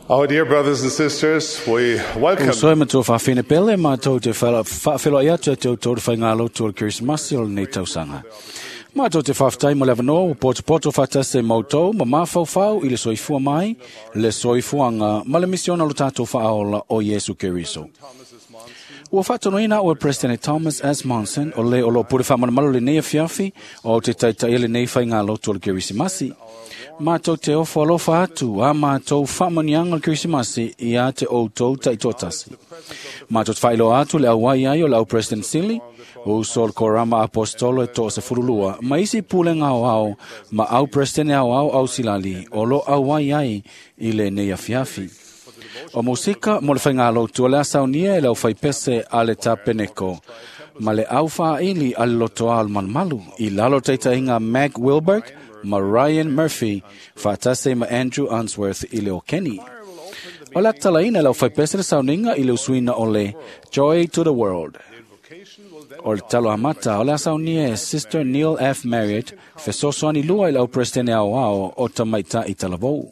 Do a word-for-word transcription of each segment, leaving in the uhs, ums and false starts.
Our dear brothers and sisters, we welcome So ma to fa fine pele ma to te fa fa filo ia te te to fa ngalo to Christmas il nei tau sanga. Ma to te fa tai mo leva no poto poto fa ta se moto ma ma fa fa i le soifua mai le soifuanga ma le misiona lo tato fa ola o Yesu Keriso. Ua whatanoina o President Thomas S. Monson o le o lo pure whamana le nei fiafi o te taita ele nei whai ngā loto le Kerisimasi. Mātou te ofo alofa atu a mātou whamanianga le Kerisimasi i a te outou taitotasi. Mātou te whailo atu le awai ai o le au President Sili o sol korama apostolo e to se furulua ma isi pule ngā au ma au President au au au silali o lo awai ai i le nei fiafi. O musika mo le whainga lotu le asaunia e lau whaipese a le tapeneko. Ma le au wha ili a le loto al manmalu i lalo teita inga Mag Wilberg ma Ryan Murphy whaatase ma Andrew Unsworth i le o Kenny. O la talaina lau whaipese le sauninga i le usuina o le Joy to the World. O le talo amata o le asaunia e Sister Neil F. Marriott fesosoani lua i lau prestene au ao o tamaita i talavou.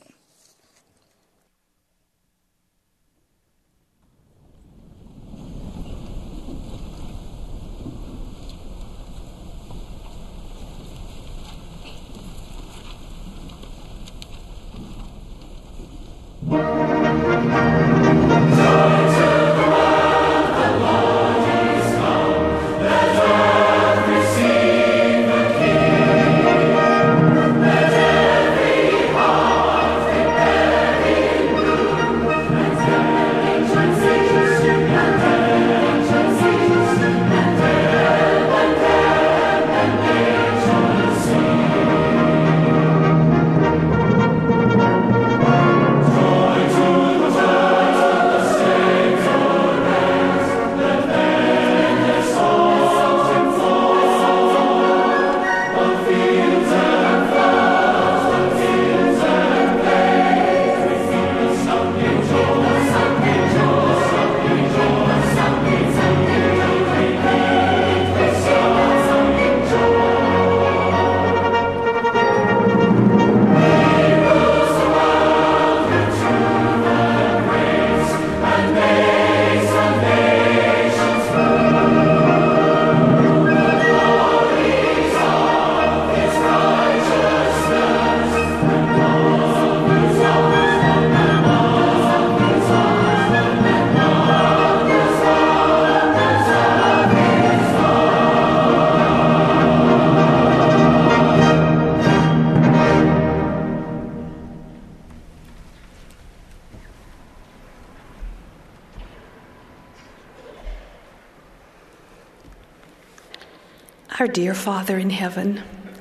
Our dear Father in heaven,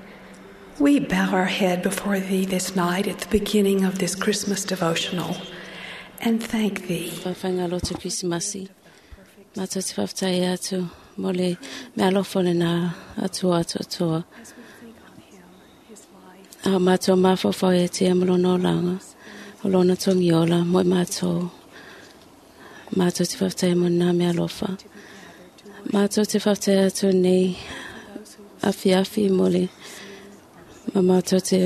we bow our head before Thee this night at the beginning of this Christmas devotional and thank Thee. Whawhainga loto Krismasi. Mātou te whawtai atu, mole me alofone nā atua atua toa. A mātou mawhawhau e te amalono langa, o lona tongi ola, moi mātou. Mātou te whawtai mo nā me alofa. Mātou te whawtai atu nei afi afi mole ma mātou te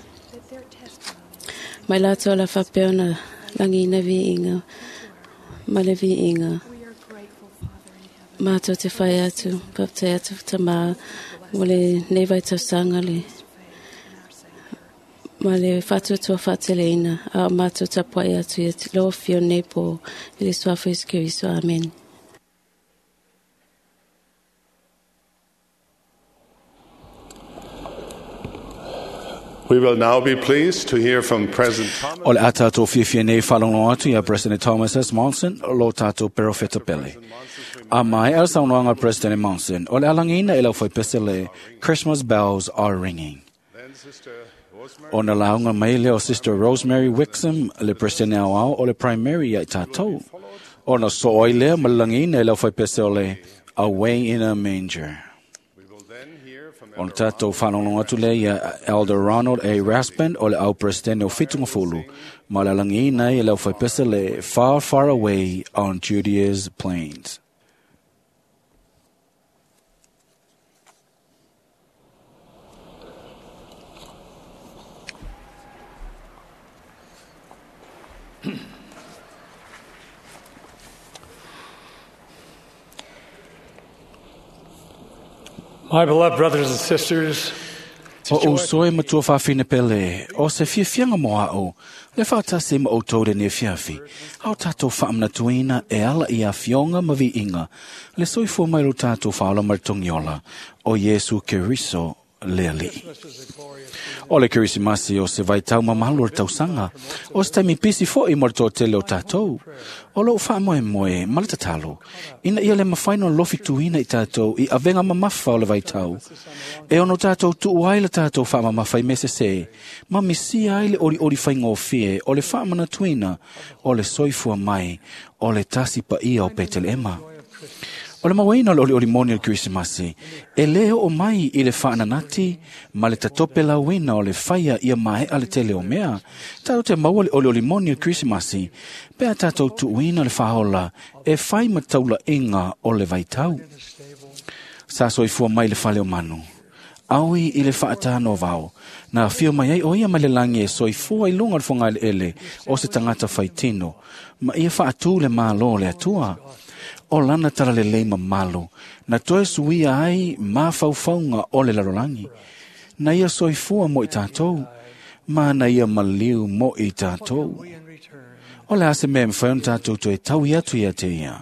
mai lato la whapeo na langina vi inga ma le vi inga mātou te whai atu whaptai atu ta mā mole nei vai tau sanga le ma le whatu tua whatele ina a mātou tapuai atu i te loa fio nei po i le suafu iskiriso. Amen. We will now be pleased to hear from President Thomas. O le atato fifia nei whalongo atu ia President Thomas S. Monson lo tato perofeta pele. A mai el saunoanga President Monson o le alangina ila foi pesele Christmas bells are ringing. O na launga mai leo Sister Rosemary Wixom le President au o le primary ia tato. O na so oile malangina ila foi pesele away in a manger. On tato whanonga atu le ia Elder Ronald A. Raspin o le au presidente o fitunga fulu. Ma la langina i lau whai pesa le Far, Far Away on Judea's Plains. My beloved brothers and sisters, O o soe matua whawhine pele, o se fia fianga moa o, le whaatase ma o tōre ne fiafi, au tātou whaamna tuina e ala i a fionga ma vi inga, le soifua mai lo tātou whaola martongiola, o Yesu Keriso lea li. O le Kerisimasi o se vai tau mamalu o tau sanga, o se taimi pisi fo i morto tele o tātou, o lo wha moe moe malata talo, ina ia le mawhaino lofi tuina i tātou i avenga mamafa o le vai tau, e ono tātou tu uai le tātou wha mamawhai mese se, ma misi ai le ori ori whainga o fie, o le wha mana tuina, o le soifua mai, o le tasi pa ia o petele ema. O le mawaina o le olimoni o le Kerisimasi, e leo o mai i le whaananati, ma le tatope la wina o le whaia ia mai ale tele o mea, tātou te maua o le olimoni o le Kerisimasi, pea tātou tuuina le whaola, e whai mataula inga o le vaitau. Sa soifua mai le whale o manu, aui i le whaatano vau, na whio mai ai o ia mai le langi e soifua i lunga le whonga ele ele, o se tangata whaitino, ma ia whaatu le malo le atua, o lana tala le leima malo, na toe suia ai ma faufaunga o le larolangi. Na ia soifua mo i tātou, ma na ia maliu mo i tātou. O le ase mea mwhaion tātou toe tau ia tu ia te ia.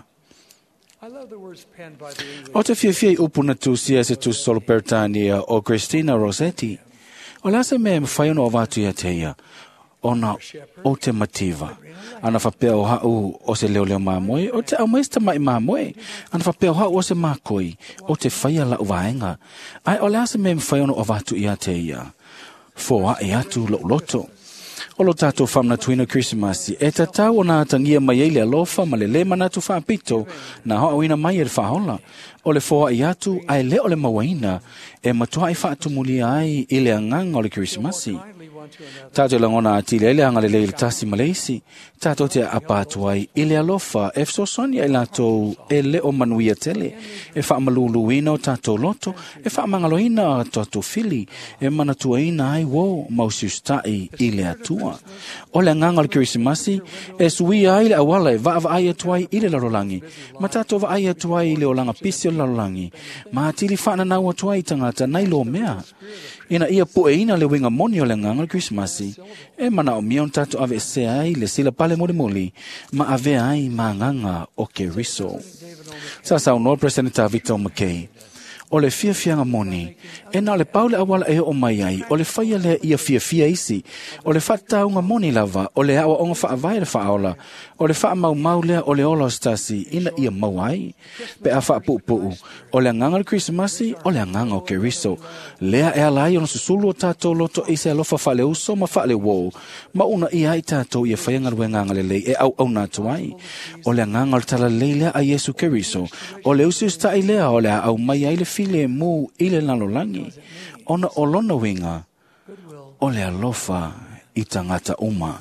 O te fia fia i upu na tu sia se tu solo pertania o Christina Rossetti. O le ase mea mwhaion o vatu ia te ia. Ona o te mativa. Ana whapea o hau o se leo leo mamoe, o te au maista mai mamoe. Ana whapea o hau o se makoi, o te whaia la uvaenga. Ai o le ase me mwhaiono o vatu ia te ia. Fōa e atu lo loto. O lo tātou whamna tuina Kerisimasi, e ta tau o nā tangia mai eile alofa ma le le manatu whaapito, na hoa wina mai e le whahola. O le fōa i atu, ai le o le mawaina, e matua i whaatumulia ai i le anganga o le Kerisimasi. Tātou langona ati le ele anga le le tasi Malaysi, tātou te apatuai i le alofa e fsosoni ai lātou e le o manuia tele, e whaamaluluina o tātou loto, e whaamangaloina o tātou fili, e manatuaina ai wo mausiustai i le atua. O le nganga le Kerisimasi, e sui ai le awala e vaava ai atuai i le larolangi, ma tātou va ai atuai i le o langa pisi o larolangi, ma atili whaana nau atuai tangata nai lo mea. Ina ia pueina le winga moni o le nganga le Kerisimasi, e mana o mion tātou ave se ai le sila pale mole moli, ma ave ai ma nganga o Keriso. Sa sa unor Presidenta Victor McKay, o le fia fianga moni, e na le paule awala e o mai ai, o le whaia le ia fia fia isi, o le whata unga moni lava, o le awa onga wha avai le wha aola, o le wha mau mau lea o le ola stasi, ina ia mau ai, pe a wha puu puu, o le nganga le Kerisimasi, o le nganga o Keriso, lea e alai o na susulu o tātou loto e se alofa wha le uso ma wha le wou, ma una ia i tātou ia whaianga rue nganga le lei e au au nātu ai, o le nganga le tala lei lea a Yesu Keriso, o le usi ustai lea o le au mai ai le file mu i le nalolangi, ona o lona winga, o le alofa i tangata uma.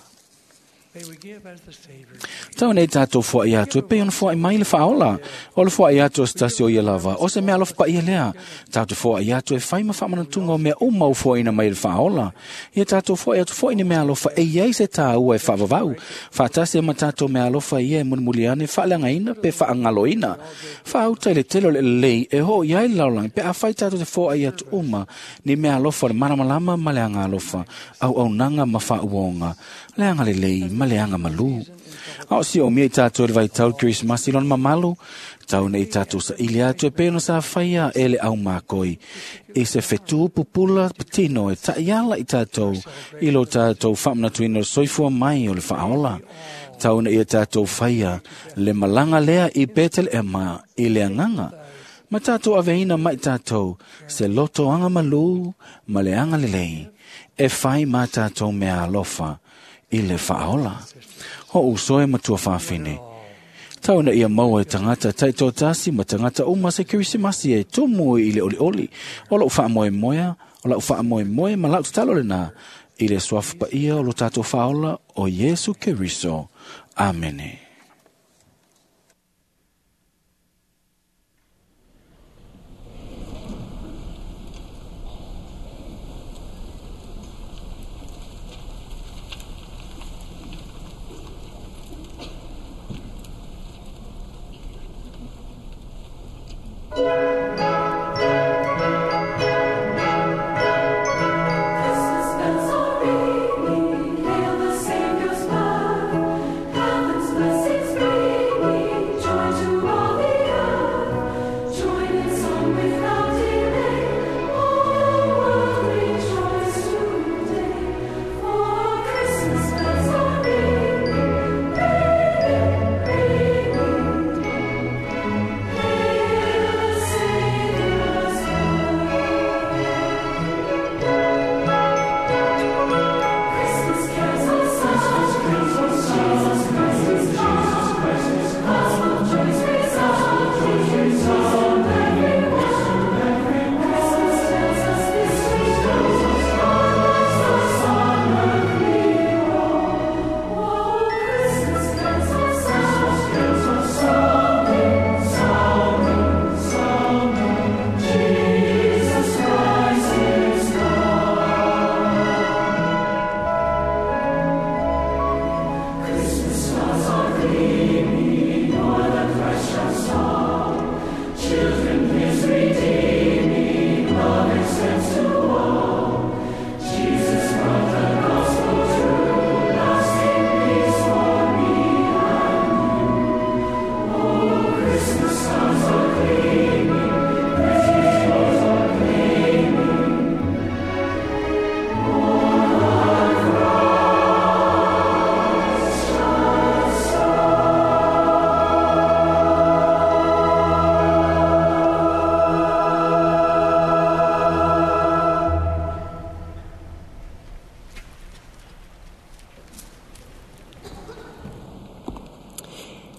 Tau nei tātou fua i atu, e pe on fua i mai le whaola, o le fua i atu o stasi o ia lava, o se mea alofa pa ia lea, tātou fua i atu e whaima whamana tunga o mea umau fua ina mai le whaola, ia tātou fua i atu fua ina mea alofa e iei se tā ua e whavavau, whaatase ma tātou mea alofa i e munmuliane, whaalanga ina, pe whaangalo ina, whaautai le telo le lei, e ho iai laulang, pe a whai tātou te fua i atu uma, ni mea alofa le maramalama ma le anga alofa, au au nanga ma whauonga, le anga le lei, ma le anga malu. Au si o mia i tātou le vai tau Kerisimasi lona mamalu, tau nei tātou sa ili atu e pēno sa whaia e le au mākoi. E se whetu pupula patino e ta iala i tātou, i lo tātou whamna tuino soifua mai o le whaola. Tau nei e tātou whaia, le malanga lea i Betel Ema i le anganga. Ma tātou aveina mai tātou, se loto anga malu, ma le anga lelei, e whai ma tātou mea alofa, i le whaola. Ho usoe matua whawhine. Tau na ia maua e tangata taito tasi ma tangata uma se Kerisimasi e tumu i le oli oli. O lau wha moe moea, o lau wha moe moe ma lau tatalo le nā. I le swafu pa ia o lo tato whaola o Yesu Keriso. Amene.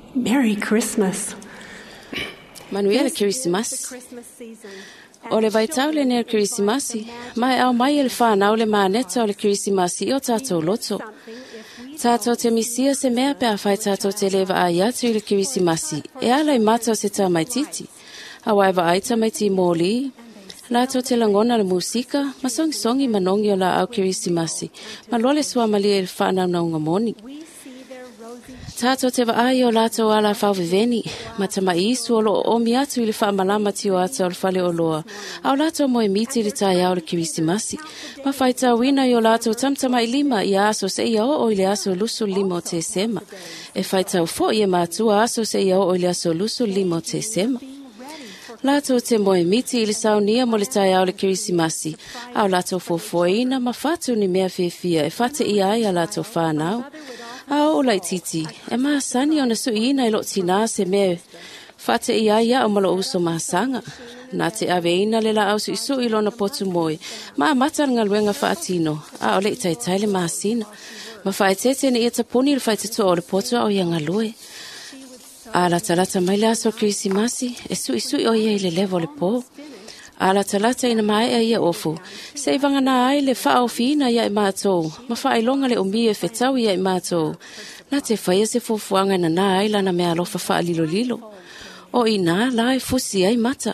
Merry Christmas. Manuia le Christmas. O le vaitau le nea Christmasi. Mai au mai e le whanau le maneta o le Christmasi o tātou loto. Tātou te misia se mea pe a whai tātou te lewa a iatu i le Christmasi. E ala i matau se tā mai titi. A waiwa aita mai ti mōli. Lātou te langona le musika. Ma songi songi manongi o la au Christmasi. Ma lole sua mali e le whanau na unga moni. Tātou te waai o lātou ala whauweveni, ma ta mai isu o lo o mi atu i le whaamalama ti o ata o le whale o loa. Au lātou moe miti le tai au le Kiristimasi. Ma whaita wina i o lātou tamtama i lima i aso se ia o o i le aso lusu lima o te sema. E whaita ufo i e mātua aso se ia o o i le aso lusu lima o te sema. Lātou te moe miti i le saunia mo le tai au le Kiristimasi. Au lātou fofoina ma whatu ni mea whiawhia e whate i ai a lātou whanau. A o lai titi, e maa sani o na sui ina i lo tina se me whate i aia o malo uso maa sanga. Nā te awe ina le la au sui sui lo na potu moe, maa matanga luenga whaatino, a o le tai taile maa sina. Ma whae tete ni ia tapuni le whae tato o le potu au ianga lue. A la talata mai le aso Krisimasi, e sui sui o ia i le levo le po. Ala talata ina mai e ia ofu. Se ivanga na ai le wha o fina ia i mātou. Ma wha i longa le umi e whetau ia i mātou. Na te whaia se fufuanga na na ai lana mea alofa wha lilo lilo. O ina la e fusi ai mata.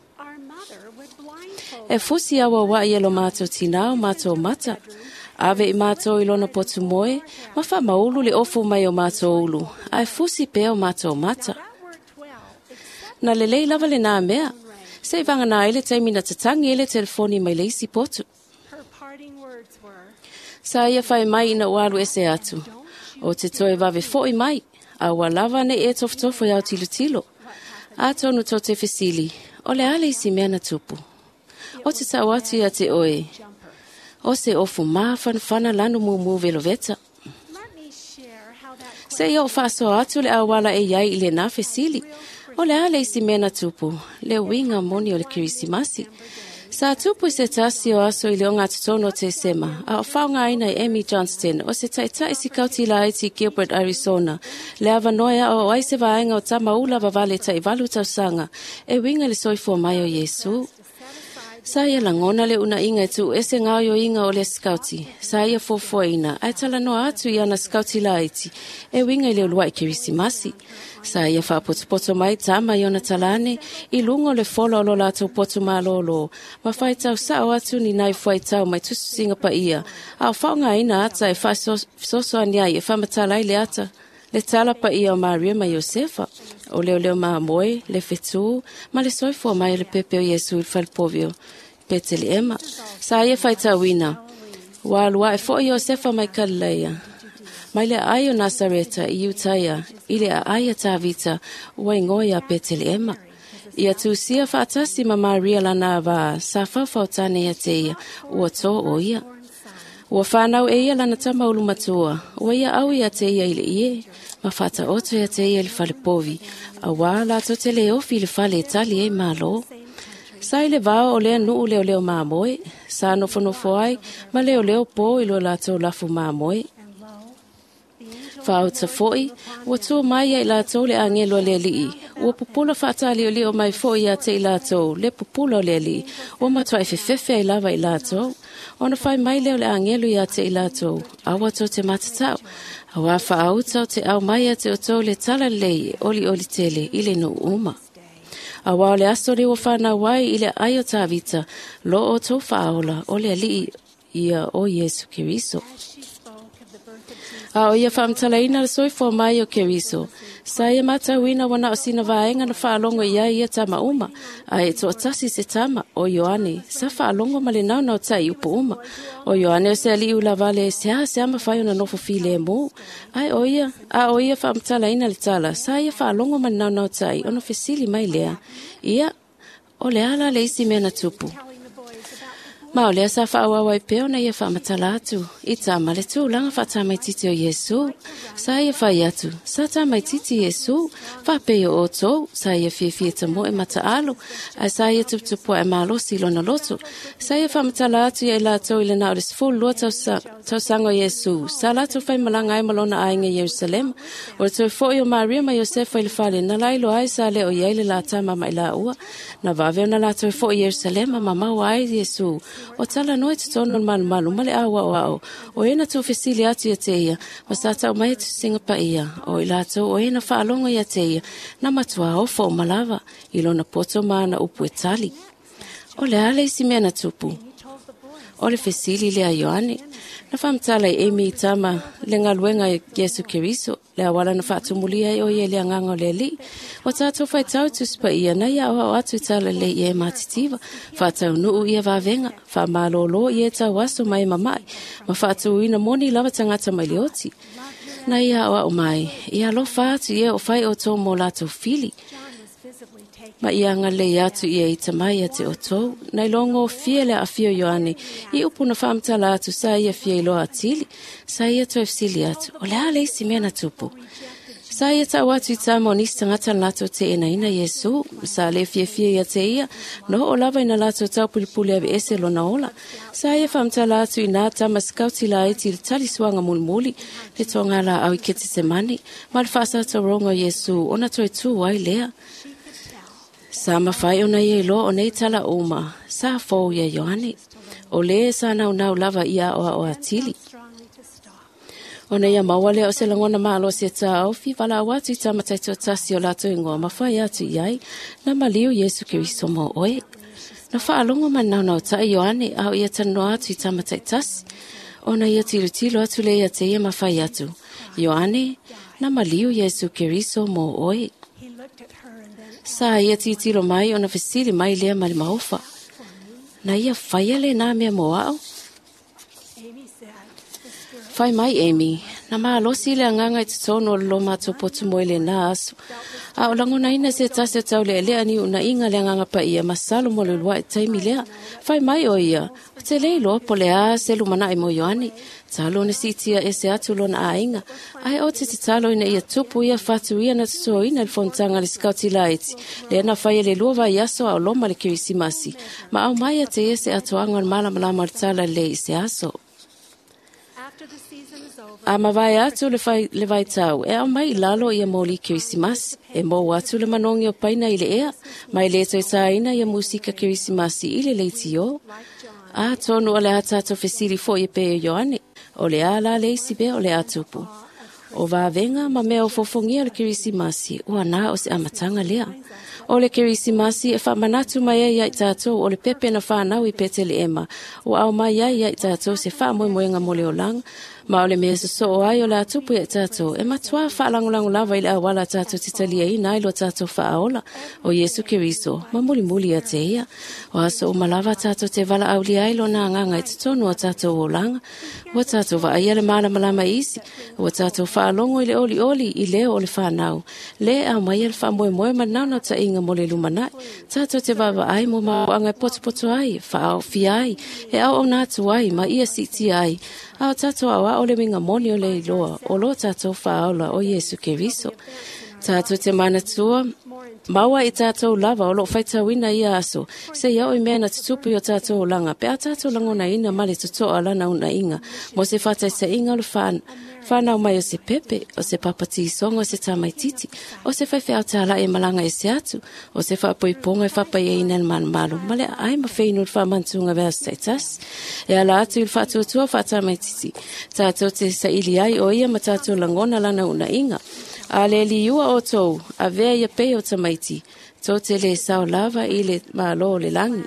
E fusi awa wa i elo mātou tinao mātou mata. Ave i mātou i lona potu moe. Ma wha maulu le ofu mai o mātou ulu. A e fusi peo mātou mata. Na le lei lava le nā mea. Se vanga na ele te mina tatangi ele telefoni mai leisi potu. Sa ia whai mai ina walu ese atu. O te toe vave foi mai. A walava ne e tof tofo iau tilo tilo. A tonu to te fesili. O le ale isi mea na tupu. O te tau atu ia te oe. O se ofu maa whanwhana lanu mumu velo veta. Se ia o whaso atu le awala e iai ile na fesili. O le ale isi mena tupu, le winga moni o le Kiristimasi. Sa tupu se tasi o aso i le o ngātu tono te sema, a o whaunga aina i Amy Johnston, o se taita isi kauti la iti Gilbert, Arizona, le avanoia o aise vaenga o tama ula vavale ta i valu tausanga, e winga le soifua mai o Yesu. Sa ia langona le una inga tu ese ngau yo inga o le skauti. Sa ia fofo ina, ai tala no atu i ana skauti la iti, e winga i le ulua i Kiristimasi. Sa ia whapotopoto mai tama i ona talane, i lungo le folo lo lato poto malolo. Ma whai tau sao atu ni nai whai tau mai tusu singa pa ia. Au whaunga ina ata e whai soso aniai e whamatalai le ata. Le tala pa ia o Maria ma Iosefa. O leo leo maa moe, le fetu, ma le soifua mai le pepe o Yesu il falpovio. Peteli ema. Sa ia whai tau ina. Walua e fo Iosefa mai Galileia. Mai le ai o Nasareta i Utaia, i le ai a Tavita, ua ingoia Peteli ema. Ia tu sia whaatasi ma Maria lana wa, sa whawhautane ia te ia, ua tō o ia. Ua whanau e ia lana tama ulu matua, ua ia au ia te ia ile ie, ma whata oto ia te ia li fale povi, a wā lato te leo fi le fale tali e malo. Sa ile vao o lea nuu leo leo maa moe, sa nofo nofo ai, ma leo leo po ilo lato lafu maa moe. Whao ta foi, ua tua mai ai lato le angelo le lii, ua pupula whata leo leo mai foi a te lato, le pupula le lii, ua matua e fefefe ai lava i lato. Ona whai mai leo le angelo i a te ilato, awa to te matatau, awa wha autau te au mai a te oto le tala lei, oli oli tele, ile no uma. Awa o le aso le wafana wai ile ayo tavita, lo o to whaola, o le li ia o Yesu Kiriso. A o ia whaamtalaina le soifo mai o Kiriso. Sa ia mata wina wana o sina vaenga na whaalongo ia ia tama uma. A e to atasi se tama o Ioane. Sa whaalongo male nau nau tai upo uma. O Ioane o se ali ula vale se ha se ama whaio na nofo file e mo. Ai o ia, a o ia whaamtalaina le tala. Sa ia whaalongo male nau nau tai. Ono fesili mai lea. Ia, o le ala le isi mea na tupu. Ma o lea sa whaawa wai peo na ia whaamatala atu. I tā male tū langa wha tā mai titi o Yesu. Sa ia whai atu. Sa tā mai titi Yesu. Wha peo o tō. Sa ia fia fia ta mo e mata alo. A sa ia tuptupua e malo silo na loto. Sa ia whaamatala atu ia ila tō ila na o les full lua tau sango Yesu. Sa la tō whai malanga ai malona ainga Jerusalem. O le tō fo i o Maria ma Yosefa ili whale. Na lailo ai sa le o iaile la tama ma ila ua. Na vaveo na la tō fo i Jerusalem ma mau ai Yesu. O tala noi te tono malu malu male awa o ao. O ena tu fesili atu ia te ia. Ma sa tau mai tu singa pa ia. O ila tau o ena whaalonga ia te ia. Na matua ofa o malava. Ilo na poto maana upu e tali. O le ale isi mea na tupu. O le fesili le a Ioane. Na whamtala i emi i tama le ngaluenga i Jesu Keriso. Le awala na whaatumulia i o ie le anganga o le li. O tātou whai tau tuspa ia na ia o atu i tala le i e matitiva. Whaatau nuu ia wavenga. Wha malolo i e tau aso mai mamai. Ma whaatau ina moni lava tangata mai leoti. Na ia o au mai. Ia lo whaatu ia o whai o tō mo lato fili. Ma ia ngale atu ia i tamai ate o tō. Nei longo fie le a fio Ioane. I upu na whamtala atu sa ia fie i loa atili. Sa ia tō efsili atu. O le ale isi mea na tupu. Sa ia tau atu i tāma o nisi tangata lato te ena ina Yesu. Sa le fie fie ia te ia. No o lava ina lato tau pulipuli ave ese lo na ola. Sa ia whamtala atu i nā tama skauti la iti le tali suanga mulmuli. Le tonga la au i kete se mani. Ma le whasa tau rongo Yesu. Ona toi tu wai lea. Sa mawhai o nei e lo o nei tala uma. Sa fōu ia Ioane. O le sa nau nau lava ia o o atili. O nei a mawale o se langona maalo se ta au fi wala watu i tamatai to tasi o lato ingoa. Mawhai atu iai na maliu Yesu Keriso mo oe. Na whaalongo man nau nau ta Ioane au ia tano atu i tamatai tasi. O na ia tilo tilo atu le ia te ia mawhai atu. Ioane na maliu Yesu Keriso mo oe. Sa ia titilo mai o na fesili mai lea mali maofa. Na ia whaia le nā mea mo au. Whai mai Amy. Na maa losi le anganga i te tono lo mato potu moe le nā asu. A o lango na ina se tase o tau le lea ni una inga le anganga pa ia masalo mo le lua e taimi lea. Whai mai o ia. O te leilo po le a se lumana i mo Ioane. Talo ne sitia e se atu lo na a inga. Ai o te te talo ina ia tupu ia fatu ia na tuto ina le fontanga le skauti la eti. Le ana whai le lua vai aso au loma le kirisimasi. Ma au mai a te ia se atu anga mala malama tala le i se aso. A mawai atu le vai, le vai tau. E au mai lalo ia moli kirisimasi. E mo atu le manongi o paina i le ea. Mai le toi sa ina ia musika kirisimasi i le leiti o. A tonu o le hatato fesiri fo i pe Ioane. O le ala le isi be o le atupu. O vavenga ma mea o fofongia le kirisimasi. Ua nā o se amatanga lea. O le kirisimasi e whamanatu mai ai ai tātou o le pepe na whanau i pete le ema. O au mai ai ai tātou se wha moe moenga mo le o langa. Ma o le mea so o ai o le atupu i tātou. E matua whaalangulangu lava i le awala tātou titalia i nai lo tātou whaaola. O Yesu Keriso, ma muli muli a te ia. O aso o malawa tātou te wala au li ai lo nā nganga i te tonu o tātou o langa. O tātou wa aia le mala malama isi. O tātou whaalongo i le oli oli i leo o le whanau. Le a mai le wha moe moe manau na ta inga mo le lumanai. Tātou te wawa ai mo mawanga poto poto ai. Whaao fi ai. E au o nātu ai ma ia siti ai. Ao tātou awa o le minga moni o le iloa, o lo tātou whaola o Yesu Keriso. Tātou te mana tua, maua i tātou lava o lo whaitawina i aso, se iau i mea na tutupu o tātou langa, pe a tātou langona ina mali tutoa alana una inga, mo se whatai sa inga o le whan, whanau mai o se pepe, o se papati songa o se tamai titi, o se whaiwhi au tāla e malanga e se atu, o se whapoi ponga e whapai e ina man malu, male ai ma whainu le whamantunga vea staitas, e ala atu i le whatuatua whatamai titi, tātou te sa ili ai o ia ma tātou langona lana una inga, a le liua o tou, a vea ia pe o tamaiti, tō te le sao lava i le malo le langi.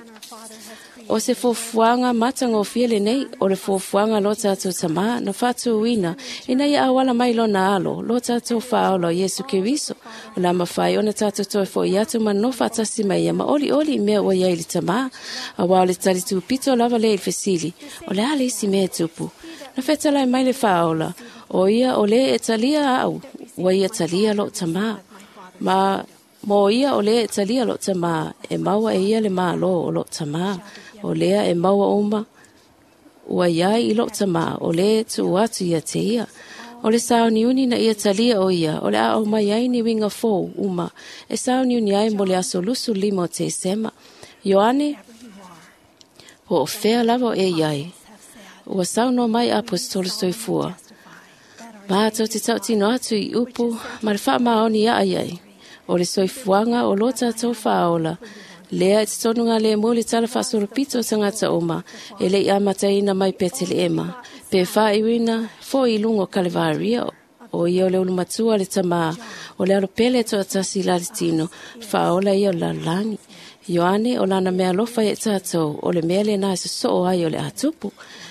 O se fofuanga matanga o fiele nei, o le fofuanga lo tātou tama, na whatu uina, ina ia awala mai lo na alo, lo tātou whaola o Yesu Keriso, o la mawhai o na tātou toi fo i atu man no whatasi mai, ma oli oli mea o ia ili tama, a wao le tali tu pito lava le il fesili, o le ale isi mea tupu, na whetalai mai le whaola, o ia o le e talia au, wa ia talia lo tama, ma mo ia o le e talia lo tama, e maua e ia le maa lo o lo tama, O lea e maua oma. Ua iai ilo tama o le tu atu ia te ia. O le sao ni uni na ia talia o ia. O le a o mai ai ni winga fō uma. E sao ni uni ai mo le aso lusu limo te sema. Ioane, o o fea lavo e iai. Ua sao no mai apostolo soifua. Ma tau te tau tino atu i upu, ma le wha maoni a iai. O le soifuanga o lota tau whaola. Lea e te tonunga le mo le tala whasoro pito tangata oma. E le ia mataina mai pete le ema. Pe wha iwina, fo i lungo Kalevaria. O ia o le ulumatua le tama. O le alopele to atasi lalitino. Whaola ia o la langi. Ioane o lana mea lofa e tātou. O le mea le nai se so ai o le atupu.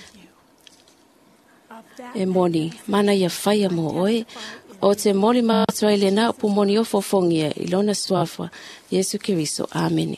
E moni, mana ia whaia mo oe. O te moli mātua i le nā upu moni o fofongia. Ilona suafa. Yesu Kiriso. Amen.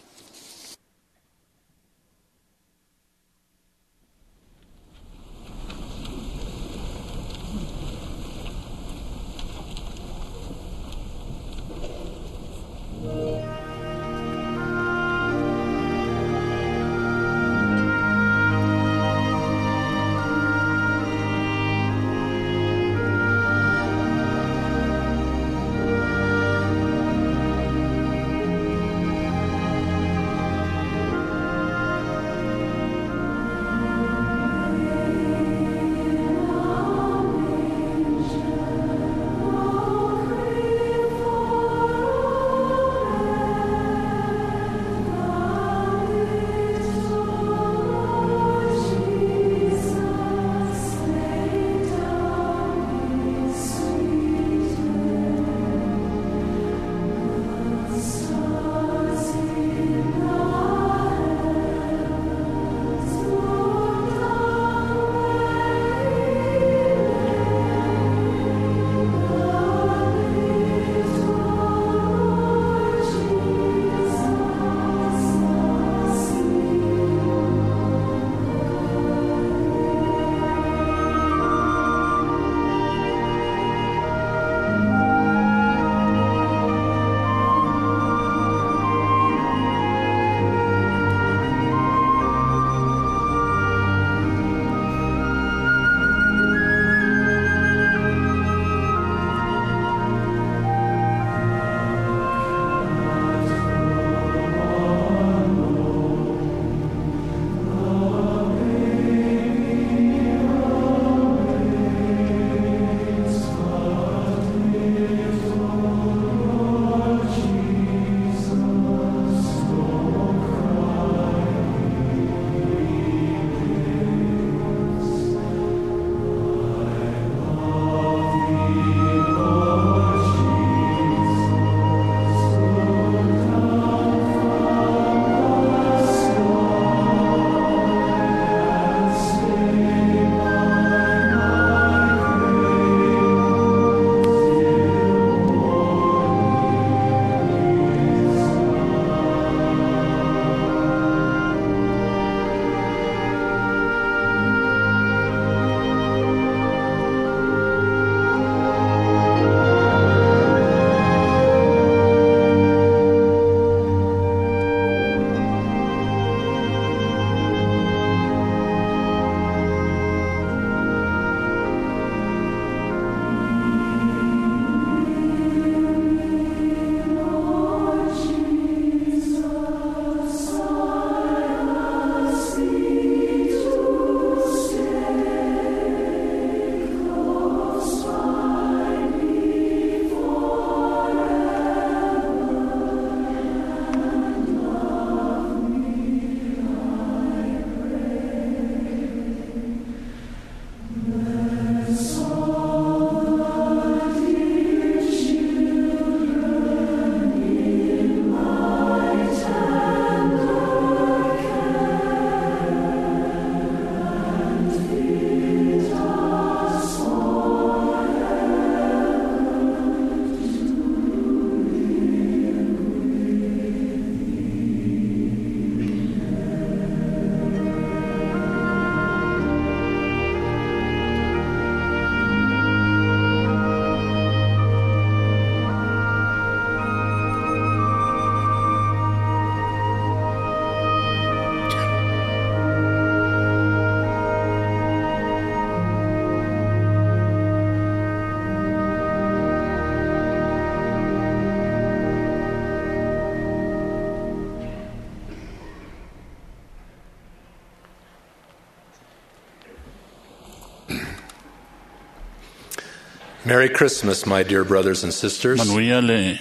Merry Christmas, my dear brothers and sisters. Manuia le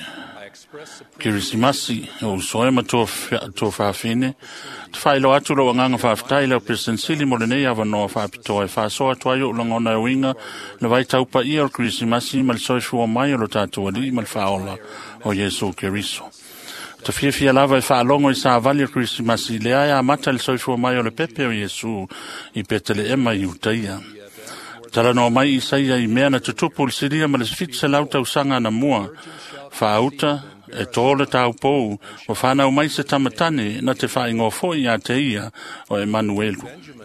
Kirisimasi o soe ma to to fa fine fa ilo atu lo nganga fa ftai le presensili mo le nei ava no fa pito e fa so atu ayo lo ngona winga le vai tau pa i o Kirisimasi mal so fu mai lo tatu ali mal fa ola o Yesu Keriso te fia fia lava e fa longo i sa vali o Kirisimasi le ai a mata le so fu mai o le pepe o Yesu i petele ema i utaia tala no mai i saia i mea na tutupu le siria ma le fitse lauta usanga na mua fa auta e tole tau pou o whanau mai se tamatane na te whaingo foi a te ia o Emanuelu.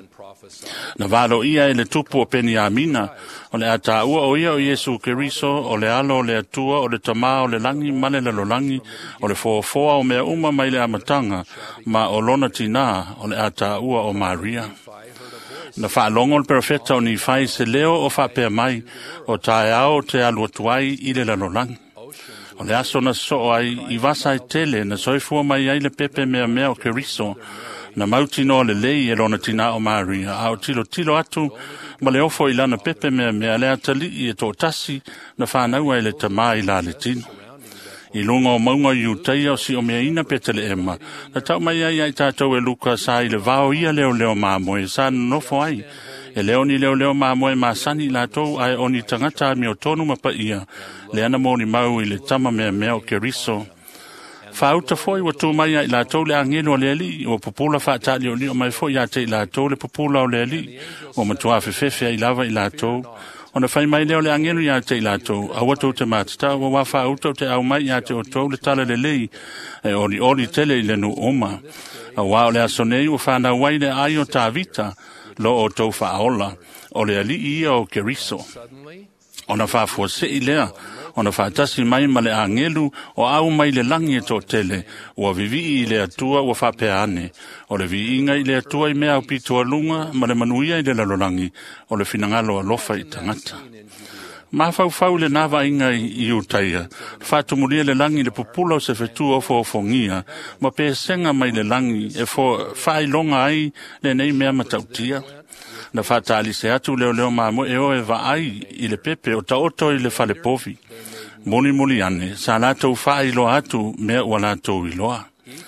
Na walo ia e le tupu o peni a mina o le ata ua o ia o Yesu Keriso o le alo o le atua o le tama o le langi male le lolangi o le foa o mea uma mai le amatanga ma o lona tina o le ata ua o Maria. Na whaalongo le profeta o ni whai se leo o whapea mai o tae ao te aluatuai i le lalolangi. O le aso na so ai i vasa i tele na soifua mai ai le pepe mea mea o Keriso na mautino le lei e lona tina o Maria a o tilo tilo atu ma le ofo i lana pepe mea mea le atali i e tō tasi na whanau ai le tama i la le tino. I lunga o maunga i utaia o si o mea ina petele ema na tau mai ai ai tātou e luka sa i le vao ia leo leo māmoe sa nofo ai e leo ni leo leo māmoe ma sani la tau ai o ni tangata mi o tonu mapa ia le ana mōni mau i le tama mea mea o Keriso. Whauta foi wa tū mai i la tau le angelo le ali o popula whaatali o li o mai foi a te i la tau le popula o le ali o matua fefefe i lava i la tau. O na whai mai leo le angelo i a te i la tau a watu te matata o wa whauta o te au mai i a te o tau le tala le lei e ori ori tele i le nu oma. A wao le asonei o whana wai le ai o tā vita lo o tau whaola o le ali i o Keriso. O na whafua se i lea o na whaatasi mai ma le angelu o au mai le langi e tō tele o vivi i le atua o whapea ane o le vi inga i le atua i mea au pitua lunga ma le manuia i le lalolangi o le finangalo a lofa i tangata. Ma fau fau le nava inga i utaia, whaatumulia le langi le pupula o se whetu o fo fongia, ma pe senga mai le langi e fo whai longa ai le nei mea matautia. Na whaatali se atu leo leo mamo e o e wa ai i le pepe o taoto i le whale povi. Moni moli ane, sa latou whai lo atu mea ua latou i loa.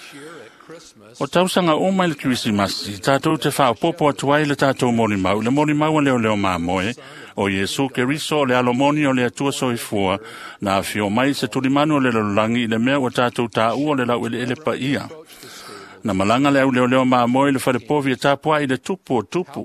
O tausanga o mai le Kirisimasi, tātou te whao popo atuai le tātou moni mau, le moni mau leo leo mamoe, o Yesu Keriso le alomoni o le atua soifua, na fio mai se tulimanu le lolangi le mea o tātou tā ua le lau ele ele pa ia. Na malanga le au leo leo mamoe le whale povi e tāpua i le tupu o tupu.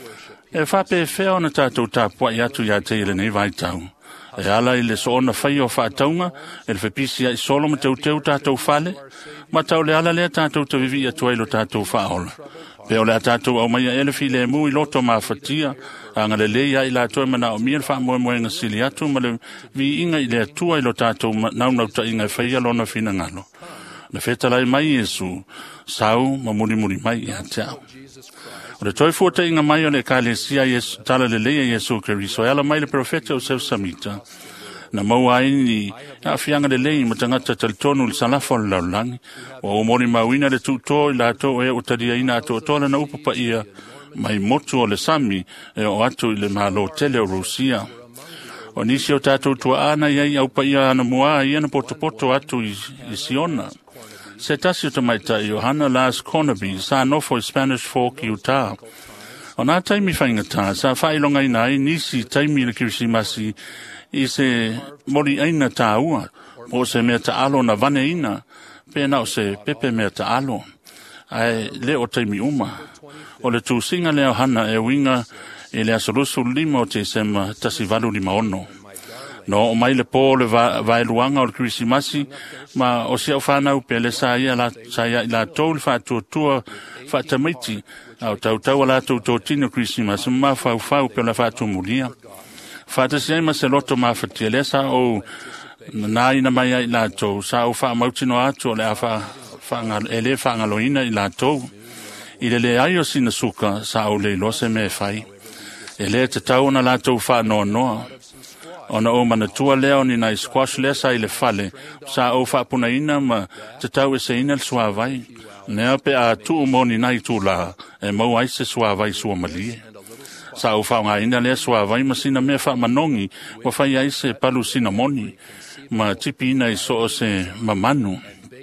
E whape e wheo na tātou tāpua i atu i a te ile nei vaitau. E ala i le soona whai o whaataunga, e le whepisia i solo ma tau teu tātou whale, ma tau le ala lea tātou te vivi a tuailo tātou whaola. Peo lea tātou au mai a elefi le mu i loto ma whatia, a ngale leia i la toi mana o mia wha moe moe ngasili atu, ma le vi inga i le atua i lo tātou nau nau ta inga whai alona whina ngalo. Na whetalai mai Yesu, sau ma muri muri mai i a teau. O le toi fuata inga mai o le kālesia Yesu, tala le leia Yesu Keriso, e ala mai le profeta o Seu Samita. Na maua ni a fianga le lei ma tangata talitonu le salafa o le laulangi, o o mori mauina le tuto i la ato e o tadia ina ato o tola na upapa ia, mai motu o le sami e o atu i le malo tele o Rusia. O nisi o tātou tua ana iai au pa ia ana mua ia na poto poto atu i, i Siona. Se tasi o tamaita i Johanna Las Cornaby, sa nofo i Spanish Fork i Utah. O nā taimi whaingata, sa whailonga ina i nisi taimi le Kirisimasi i se mori aina tā ua, o se mea ta alo na vane ina, pēna o se pepe mea ta alo. Ai le o taimi uma. O le tūsinga leo hana e winga e le asorusu lima o te sema tasi valu lima ono. No o mai le po le vailuanga o le Kirisimasi, ma o si au whanau pe le sa ia la, sa ia la tau le whātua tua whātamaiti, au tau tau ala tau tau tino Kirisimasi, ma whau whau pe la whātua mulia. Whātasi ai ma se loto ma whatia le sa o nā ina mai ai la tau, sa o wha mautino atu o le a wha e le whangaloina i la tau. I le le ai o sina suka sa o le lose me whai. E le te tau na la tau wha noa noa. Ona o mana tua leo ni nai squash le sa i le fale, sa o wha puna ina ma te tau e se ina le sua vai. Nea pe a tu umoni nai tu la, e mau ai se sua vai sua malie. sa o fa nga ina le swa vai masina me fa manongi wa fa ia se palu sina moni ma tipi ina i so se mamanu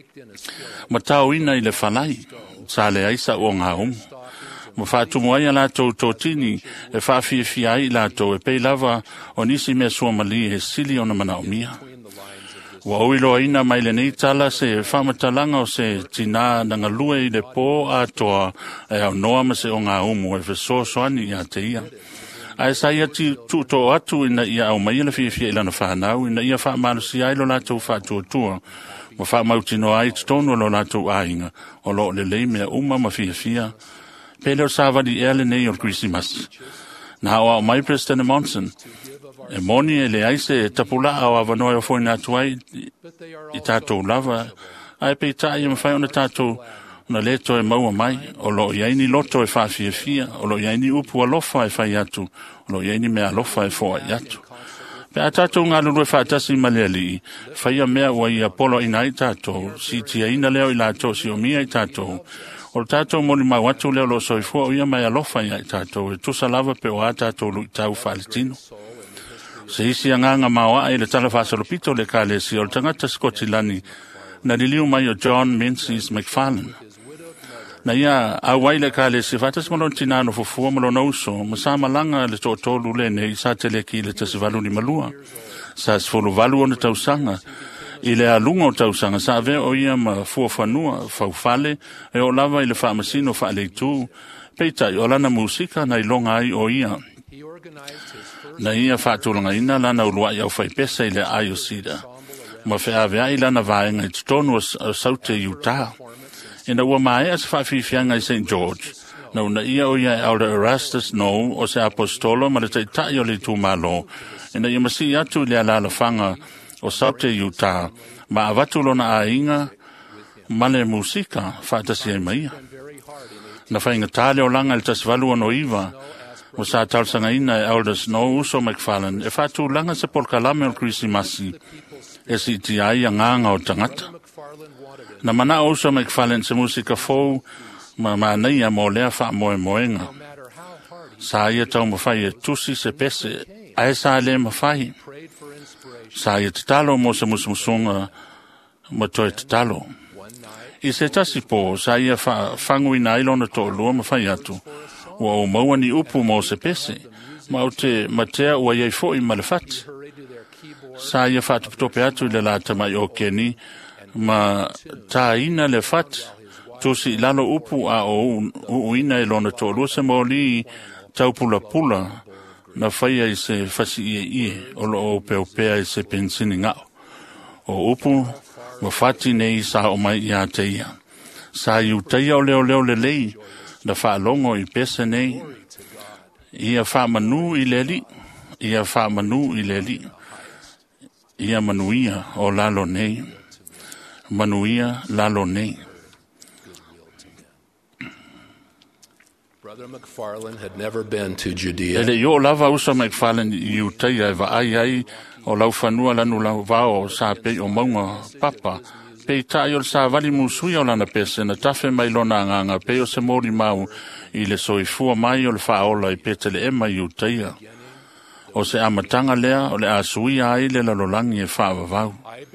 ma tau ina i le falai sa le aisa o nga um ma fa tu mo ia la to to tini e fa fi fi ai la to e pe lava o nisi me so mali e sili ona mana mia wa oilo ina mai le nei tala se fa matalanga o se tina nga lue i le po a to e au noa ma se o nga umu e fe so soani ia te ia ai sa ia ti tu to atu ina ia au mai le fi fi ila na fa nau ina ia fa malu si ai lo la to fa tu tu ma fa mau tino ai tono lo la to ainga o lo le le me uma ma fi fi Pedro sava di ele nei o Christmas na o mai President Monson e moni e le aise tapula au avanoe o foi na tuai i tatou lava ai pe tai ma fai ona tatou na leto e maua mai o lo iaini loto e fa fia fia o lo iaini upu alofa e fai atu o lo iaini mea alofa e foa i atu pe a tatou ngā lulu e fa atasi maleali fai a mea ua i apolo ina i tatou si tia ina leo i lato si o mia i tatou o tatou moni mau atu leo lo soifua o ia mai alofa i tatou e tusa lava pe o a tatou lu i tau falitino se isi anganga mawa e le tala fasalopito le kale si o le tangata Skotilani na liliu mai o John Menzies McFarlane. Na ia awai le kale si fatas malon tinano fufua malon auso masama langa le totolu le ne sa tele ki le tasivalu ni malua. Sa sfolu valu ona tausanga i le alunga o tausanga sa ave o ia ma fuafanua faufale e o lava i le whaamasino whaaleitu peita i o lana musika na ilonga ai o ia. Na ia whaatulanga ina lana ulua i au whaipesa i le Ayosida. Ma whea vea i lana vaenga i tonu o saute i Utah. Ina ua mai as whawhiwhianga i Saint George. Na una ia o ia Elder Erastus No o se apostolo ma le taitai o le tūmalo. Ina ia masi atu le alala whanga o saute i Utah. Ma avatulona a inga ma le musika whaatasi ai maia. Na whainga tale o langa le tasvalu ano iwa. O sa talsanga ina e Elder Snow uso McFarlane e whatu langa se polkalame o Krisimasi e si ti ai a nganga o tangata. Na mana uso McFarlane se musika fou ma maanaia mo lea wha moe moenga. Sa ia tau mawhai e tusi se pese ae sa le mawhai. Sa ia tatalo mo se musmusunga ma toe tatalo. I se tasi po sa ia whangu ina ilona to lua mawhai atu. Wa o maua ni upu mo se pese, ma o te matea ua iei fo i malefati. Sa ia whatu pitope atu i le lata mai o keni, ma ta ina le fati, tusi lalo upu a o uina i lona to lua se maoli tau pula pula, na whaia i se fasi ie ie, o lo o peopea i se pensini ngao. O upu, ma fati nei sa o mai ia te ia. Sa iu teia o leo leo le lei, na whaalongo i pese nei, ia whaamanu i leli, ia whaamanu i leli, ia manuia o lalo nei, manuia lalo nei. Brother McFarlane had never been to Judea. Ele yo lava usa McFarlane i uteia e wa ai ai o lau whanua lanu lau vao sa pe o maunga papa, pe tai o sa vali musui o lana pese na tafe mai lona nganga pe o se mori mau i le soifua mai o le whaola i petele ema i uteia. O se amatanga lea o le asuia ai le lalolangi e whaavavau.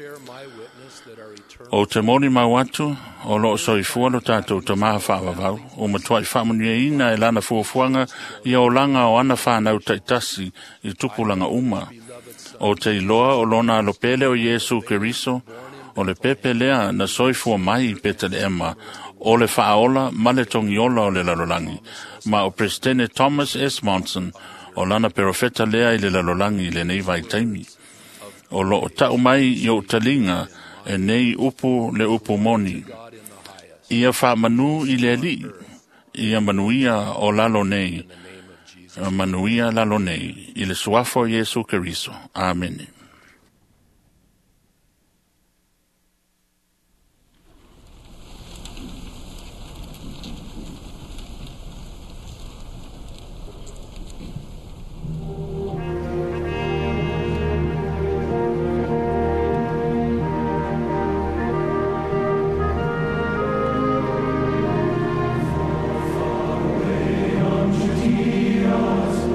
O te mori mau atu o lo soifua lo tātou ta maha whaavavau. O matuai whamuni e ina e lana fuafuanga i o langa o ana whanau taitasi i tupulanga uma. O te iloa o lona alopele o Yesu Keriso o le pepe lea na soifua mai i petele ema, o le whaola ma le tongiola o le lalolangi, ma o Presidente Thomas S. Monson o lana perofeta lea i le lalolangi le nei vai taimi. O lo o tau mai i o talinga e nei upu le upu moni. Ia wha manu i le li, ia manuia o lalo nei, manuia lalo nei, i le suafo Yesu Keriso. Amen. Dios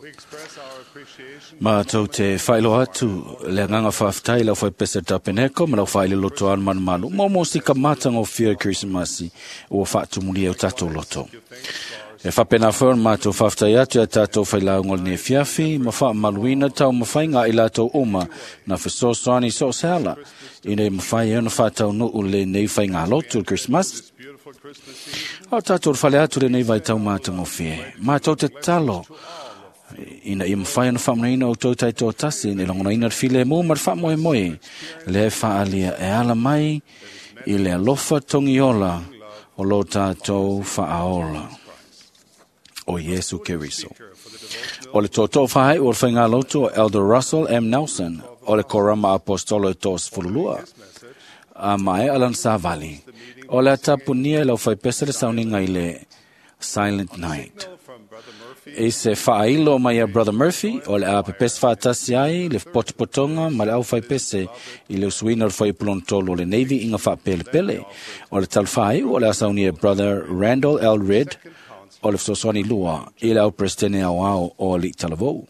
Ma tau te whailo atu, le nganga whaftai lau whai pesa tapeneko, ma lau whaile loto an man malu, mo mo sika matanga o whia Christmasi, ua whaatu muri au tatou loto. E whapena whaon mātou whaftai atu a tātou whailau ngol ne fiafi, ma wha maluina tau ma whainga i lātou uma, na whasosoani so seala, i nei ma whai eona whātau nuu le nei whainga lotu Christmas. O tātou whale atu le nei vai tau mātou o whia, mātou te talo, ina i mwhai ana whamnaina o tau tai tō tasi, ne longona ina while mō mar wha moe moe, le whaalia e ala mai, i le alofa tongi ola, o lo tātou whaaola. O Yesu Keriso. O le tōtō whai o le whainga lotu o Elder Russell M. Nelson, o le korama apostolo e tōs fululua. A mai Alan Savali, o le atapunia lau whai pesa le sauninga i le Silent Night. E se whailo mai a Brother Murphy, o le a pepes whaatasi ai, le potopotonga, ma le au whai pese, i le usuina le whai pulontolo le Navy inga wha pele pele. O le tal whai, o le a saunia Brother Randall L. Red, o le fsosoni lua, i le au prestene au au o li talavou.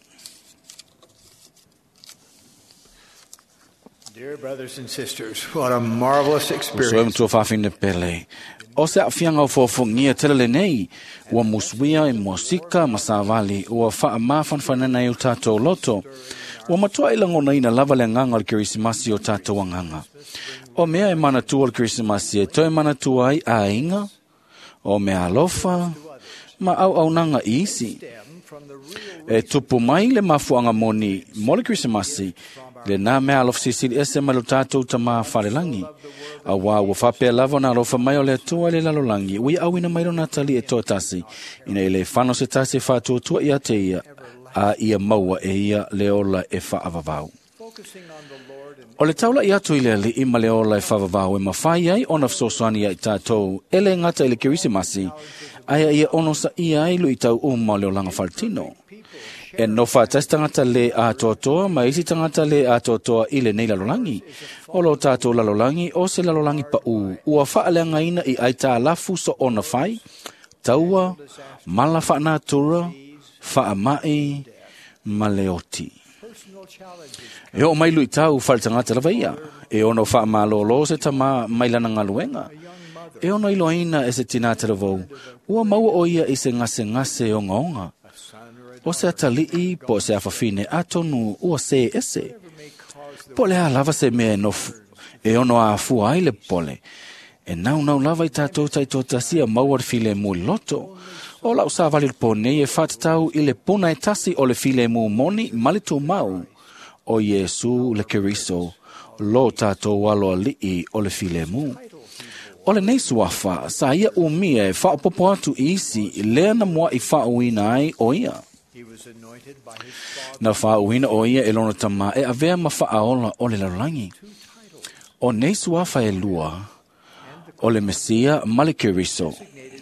Dear brothers and sisters, what a marvelous O experience. soe mtua whawhine pele. O se awhianga o whawhungia tele nei, ua muswia e musika masawali, ua wha mawhan whanana i o tātou loto, ua matua ilangona ina lava le nganga le kirisimasi o tātou anganga. O mea e mana tua le kirisimasi e toi mana tua ai a inga, o mea alofa, ma au au nanga isi. E tupu mai le mafuanga moni, mo le kirisimasi, le nā mea alofa sisili ese ma lo tātou ta maa wharelangi. A wā ua whapea lava na alofa mai o le atua le lalolangi. Ui awina mai lo natali e toa tasi. Ina i le whano se tasi whātua tua ia te ia. A ia maua e ia le ola e whaavavau. O le taula i atu i le li ima le ola e whaavavau e mawhai ai ona fsosani ai tātou. Ele ngata i le kirisimasi. Aia ia ono sa ia ai lu i tau uma le o langa whaltino. E no whātais tangata le a toa ma isi tangata le a toa i le nei lalolangi. O lo tātou lalolangi o se lalolangi pa u. Ua whaaleanga ina i aita lafu so ona whai. Taua, mala whaanatura, whaamai, maleoti. E o mailu i tau whale tangata lawa ia. E ono whaamalolo se tama mailana ngaluenga. E ono iloina e se tinata lavou. Ua maua o ia i se ngase ngase o ngaonga. O se atalii po se afafine atonu ua se ese. Po le a lava se mea nofu. E ono a fua ai le pole. E nau nau lava i tātou tai tō tasia mauar file mu loto. O lau sa vali pone e whatatau i le pona e tasi o le file mu moni malitu mau. O Yesu le keriso. Lo tātou walo alii o le file mu. O le neisu afa sa ia umia e whaapopo atu isi lea na mua i whaauina ai o ia. Na whaauina o ia e lona tama e avea ma whaaola o le larangi. O neisu afa e lua, o le Mesia male keriso.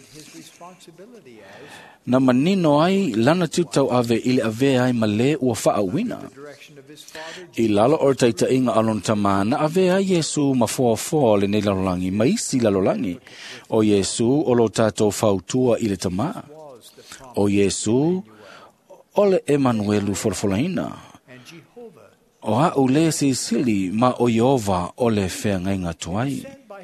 Na manino ai lana tutau ave ili avea ai male ua whaauina. I lalo o taita inga alon tama na avea Yesu ma fua fua le nei lalolangi, ma isi lalolangi. O Yesu o lo tātou whautua i le tama. O Yesu o le Emanuelu forfolaina. O ha u le sisili ma o Yehova o le whea ngainga tuai.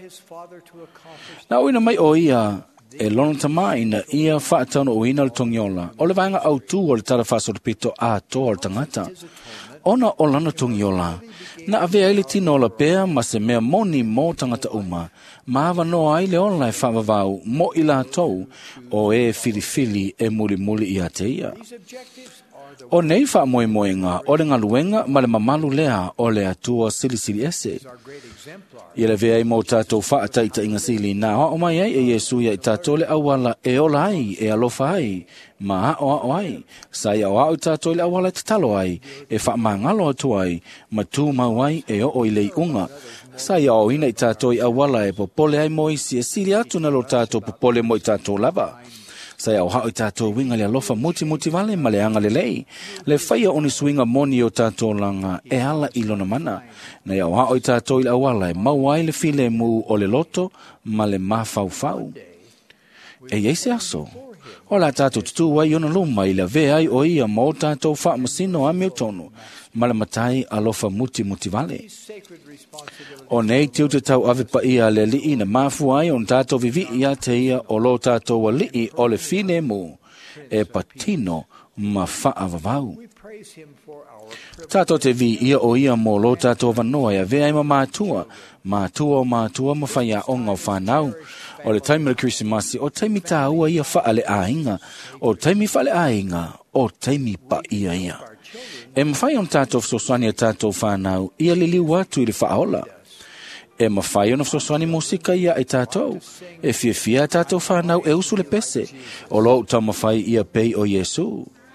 Na uina mai o ia e lona tamai na ia whaatano o ina le tongiola. O le vaenga au tu o le tara whasorpito a toa o tangata. Ona o lana tongiola. Na avea ili tino la pea ma se mea moni mo tangata uma. Ma ava noa ai le ola e whaavavau mo ila tou o e filifili e muli muli i ate ia. O nei wha moe moenga o le ngaluenga ma le mamalu lea o le atua sili sili ese. I le vea i mo tātou wha taita inga sili na o mai ai e Yesu ia i tātou le awala e ola ai e alofa ai ma o o ai. Sa ia o au tātou le awala te talo ai e wha mangalo atu ai ma tū mau ai e o o i lei unga. Sa ia o ina i tātou i awala e popole ai mo isi e sili atu na lo tātou popole mo i tātou lava. Sa ia o hao i tātou winga le alofa muti muti vale ma le anga le lei. Le whaia oni swinga moni o tātou langa e ala ilona mana. Na ia o hao i tātou i awala e mauai le file mu o le loto ma le mafau fau. E yeise aso. O la tātou tutu wai ona luma i la vea ai o ia mo tātou wha masino a meo tonu, malamatai alofa muti muti vale. O nei tiu te tau ave pa ia le lii na mafu ai on tātou vivi ia te ia o lo tātou wa lii o le fine mu e patino ma wha vavau. Tātou te vi ia o ia mo lo tātou vanoa ia vea ima mātua, mātua o mātua ma whaia onga o whanau. O le taimi le Krismasi, o taimi tā ua ia wha ale ainga, o taimi wha ale ainga, o taimi pa ia ia. E mawhai on tātou fsoswani a tātou whanau, ia li liu atu i le whaola. E mawhai on fsoswani musika ia i tātou, e fia fia tātou whanau e usu le pese, o lo tau mawhai ia pei o Yesu.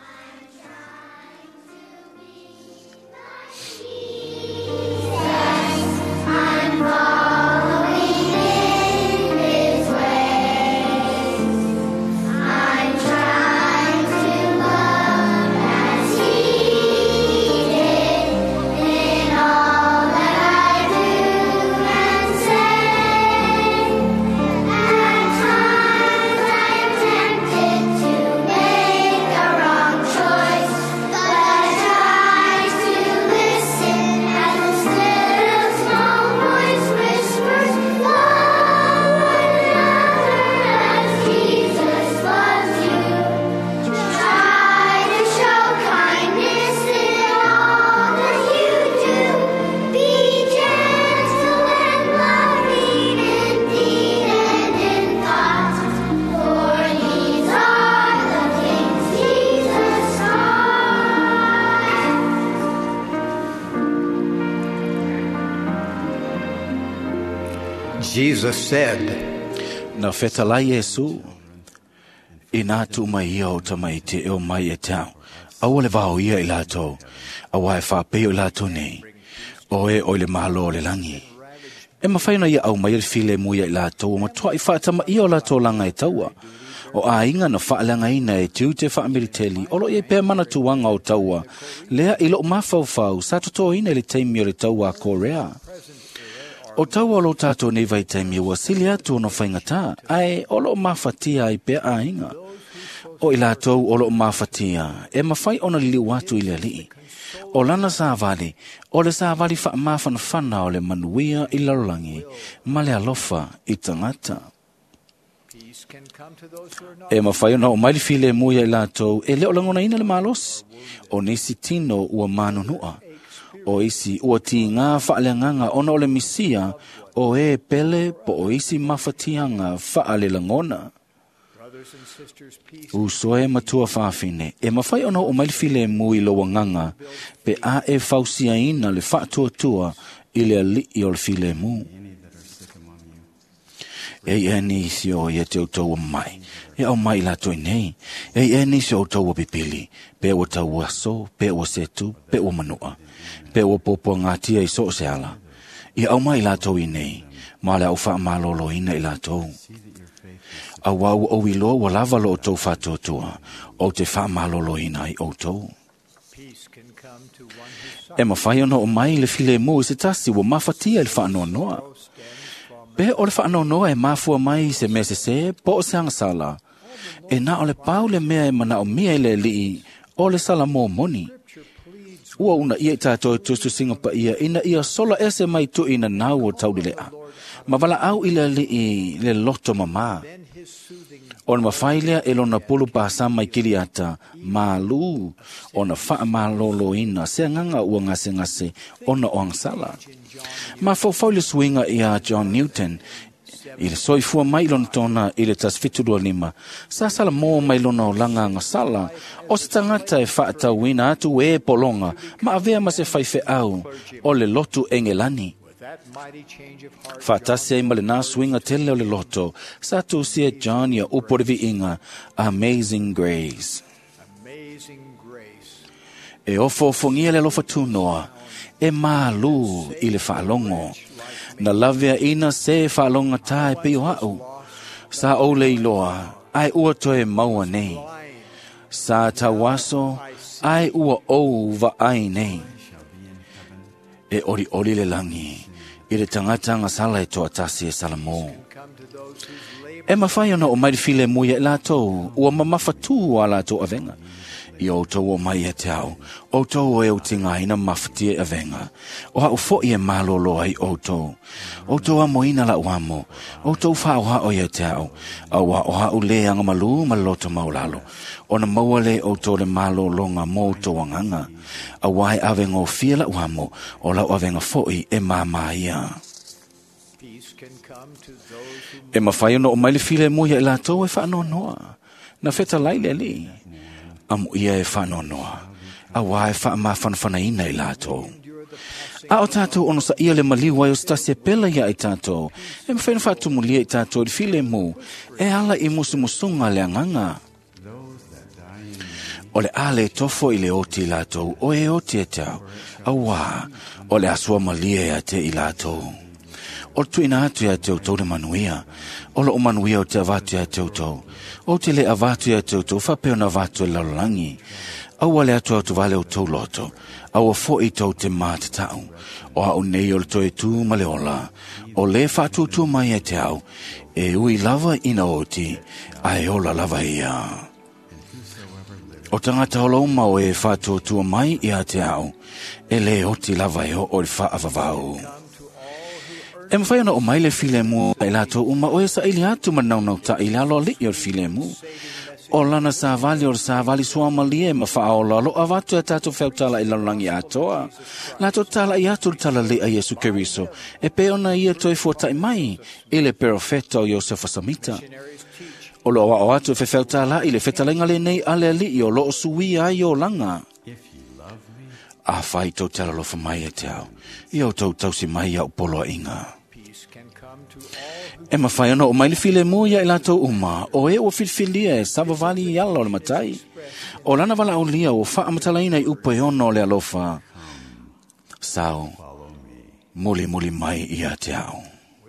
Jesus said, Na whetala Yesu, i nā tu mai ia o tamai te eo mai e tau, au le vau ia i lātou, a wai whāpeo i lātou nei, o e o le malo o le langi. E mawhaina ia au mai le file muia i lātou, o matua i whaatama ia o lātou langa e taua, o a inga na whaalanga ina e tiu te whaamiriteli, o lo i pēr mana tuanga o taua, lea i lo mawhauwhau, sa toto ina le teimi o le taua Korea. O tau o lo tātou nei vai taimi ua sili atu ono whaingata, ai o lo mawhatia i pēr a inga. O i lātou o lo mawhatia, e mawhai ona li watu i le li. O lana sa vali, o le sa vali wha mawhana whana o le manuia i larolangi, ma le alofa i tangata. E mawhai ona o maili file muia i lātou, e leo langona ina le malos, o nisi tino ua manunua. O isi ua ti ngā whaaleanganga ona o le misia, o e pele po o isi mawhatianga whaale langona. Usoe matua whawhine, e mawhai ona o mailifile mui lo wanganga, pe a e whausia ina le whaatua tua i le ali i o le file mu. E e nisi o ia te utau mai, e au mai la toi nei, e e nisi o utau pipili, pe o tau aso, pe o setu, pe o manua. Pe o popo ngatia i so se ala. I au mai la toi nei, ma le au wha malolo ina i la tou. A wau o ilo wa lava lo o tau whatotua, o te wha malolo ina i o tou. E mawhai ono o mai le file mo i se tasi wa mawhatia i le wha noa. Pe o le wha noa e mafua mai se me se se, po o se angasala. E na o le pau le mea e mana o mia i le li o le sala mo moni. Ua una ia i tātou tustu singa pa ia, ina ia sola ese mai tu ina nau o tau lea. Ma wala au ila li i le loto mama. O na mawhailea e lona pulu pāsa mai kiri ata, malu, o na wha malolo ina, se nganga ua ngase ngase, o na o angsala. Ma fau le swinga i a John Newton, i le soifua mai lona tona i le tas fitulua lima, sa sala mō mai lona o langa ngasala, o se tangata e whaatau ina atu e polonga, ma avea ma se whaife au, o le lotu engelani. Whaatase ai male nā swinga tele o le loto, sa tu sia John ia uporevi inga, Amazing Grace. E ofo fongia le lofa tunoa, e malu i le whaalongo. Na lavea ina se whaalonga tae peo au. Sa o le iloa, ai ua toe maua nei. Sa tawaso, ai ua ou va ai nei. E ori ori le langi, i le tangata ngasala e toa tasi e salamo. E mawhai ana o mai file muia e lātou, ua mamawhatu a lātou avenga. I o tau o mai e te au, o tau o e o tinga ina mawhati e avenga. O hau fo i e malolo ai o tau. O tau a moina la uamo, o tau whao hao i e te au. Au a o hau le anga malu malota maulalo. O na maua le o tau le malo longa mo tau anganga. A wai avenga o fia la uamo, o lau avenga fo i e mamaia. E mawhai ana o mai le file muia e lātou e whaano noa. Na feta laile li. Amu ia e whanonoa. A wā e wha ma whanawhanaina i lātou. A o tātou ono sa ia le maliwa e o stasi e pela ia i tātou. E mwhaina whatumulia i tātou i file mu. E ala i musu musunga le anganga. O le ale e tofo i le oti i lātou. O e oti e tau. A wā. O le asua malia e a te i lātou. O tu ina atu ya te utau le manuia. O lo o manuia o te avatu ya te utau. O te le avatu ya te utau, whapeo na avatu e lalolangi. Au wale atu au tu vale o tau loto. Au a fo i tau te māta tau. O au nei o le toi tu ma le ola. O le whatu tu mai e te au. E ui lava ina oti. A e ola lava ia. O tangata ola uma o e whatu tu mai i a te au. E le oti lava e o le wha avavau. E mwhai ana o mai le file mu e lato uma o e sa ili atu manau nau ta ili alo li o file mu. O lana sa vali o sa vali sua malie ma wha o lalo a watu e tato whau tala i lalangi atoa. Lato tala i atu tala li a Yesu Keriso. E pe ona ia toi fuata i mai i le perofeta o Josefa Samita. O lo o atu e whau tala i le whetalenga le nei ale li i o lo o sui ai o langa. A whai tau tala lo mai e te au. I o tau tau si mai au polo inga. E mawhai ana o mai le file muia i lātou uma, o e o filfilia e savavali i ala o le matai. O lana wala o lia o wha amatalaina i upa e ono le alofa. Sao, muli muli mai i a te au.